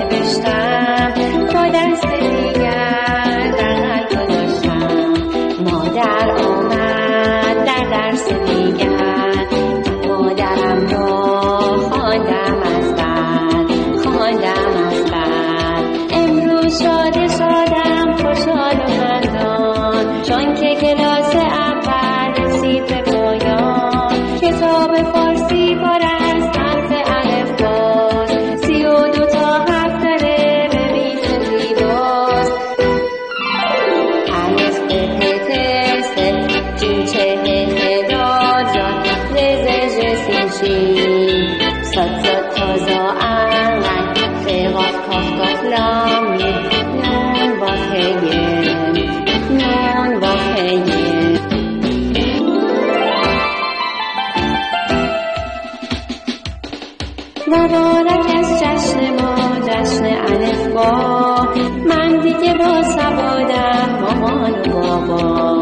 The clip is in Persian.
نوشتم با دست دیگر در قلب گذاشتم. مادر آمد در درس دیگر، مادرم را خواندم از بر. امروز شادم خوشحال و خندان، چون که کلاس اول رسید به پایان. کتاب فارسی پر از حرف الفباست، 32 تا حرف داره به بیت زیباست. الف ب پ ت س ج چ ح خ د ذ ر ز ژ س شین صاد تا ز ع ف قاف کاف کاف لام میم نون واو ه ی. مبارک از جشن ما، جشن الفبا. من دیگه با سوادم مامان و بابا.